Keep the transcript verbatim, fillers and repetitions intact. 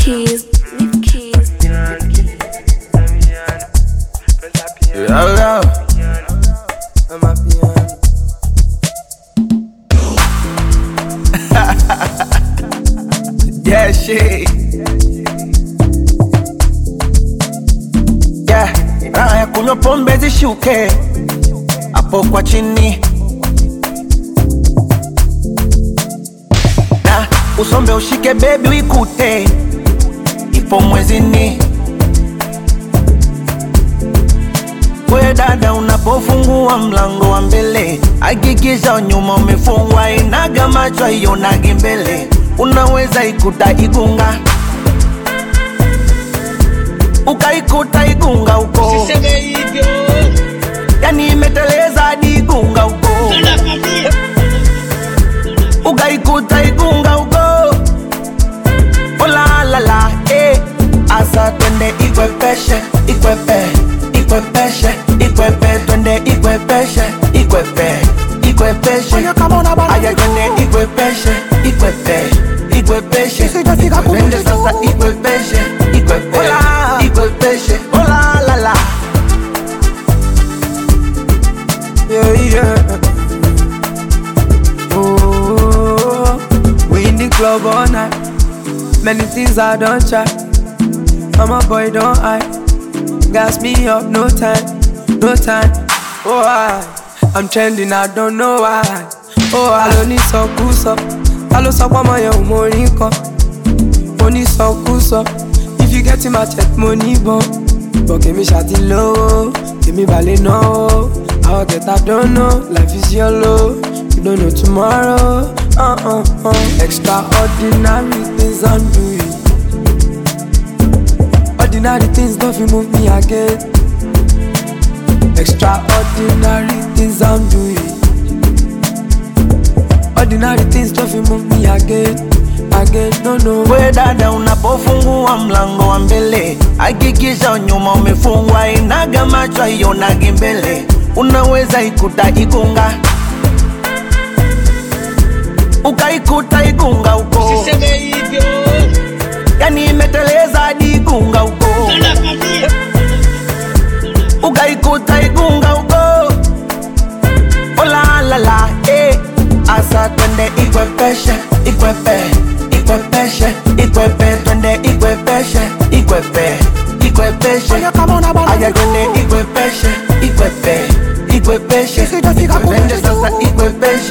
keys, leave keys. Yo, yo. I'm a piano. Yeah, shit. Yeah, raha ya kunywa pombe zishuke hapo kwa chini, na usombe ushike baby uikute ipo mwezini. We dada unapofungua mlango wa mbele, hakikisha nyuma umefungwa, inaga macho ionage mbele. Unaweza ikuta igunga, ukaikuta igunga uko, Usiseme hivyo, yani imeteleza hadi igunga uko, ukaikuta igunga uko. Oh la la la, eh. Asa twende ikwepeshe, ikwepe, ikwepeshe, ikwepe, twende ikwepeshe, ikwepe, ikwepeshe. Aya twende ikwepeshe, ikwepe, ikwepeshe. Twende sasa ikwepeshe, ikwepe, ikwepeshe. Oh la la la. Yeah, yeah. Oh, we in the club all night. Many things I don't try. I'm a boy, don't I? Gas me up, no time, no time. Oh, I, I'm trending, I don't know why. Oh, I don't need so cool, so. I don't so my young money, money so cool, so. If you get in my check, money, bon. But give me shawty low, give me ballet, no. I'll get I don't know, life is yellow. You don't know tomorrow, uh-uh-uh. Extraordinary things I'm doing. Ordinary things don't feel move me again. Extraordinary things I'm doing. Ordinary things don't feel move me again. Again, no no. We dada unapofungua mlango wa mbele, hakikisha nyuma umefungwa, inaga macho ionage mbele. Unaweza ikuta igunga, ukaikuta igunga uko, usiseme hivyo, yani imeteleza hadi igunga uko, ukaikuta igunga uko. Oh la la la, eh. Asa twende ikwepeshe, ikwepe, ikwepeshe, ikwepe, twende ikwepeshe, ikwepe, ikwepeshe. Aya twende ikwepeshe, ikwepe, ikwepeshe. Twende sasa ikwepeshe.